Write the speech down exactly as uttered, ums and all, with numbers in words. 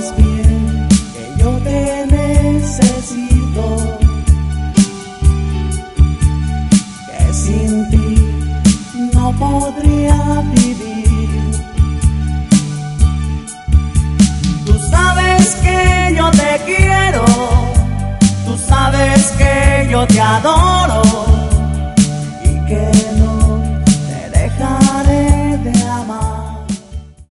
sabes bien que yo te necesito, que sin ti no podría vivir. Tú sabes que yo te quiero, tú sabes que yo te adoro.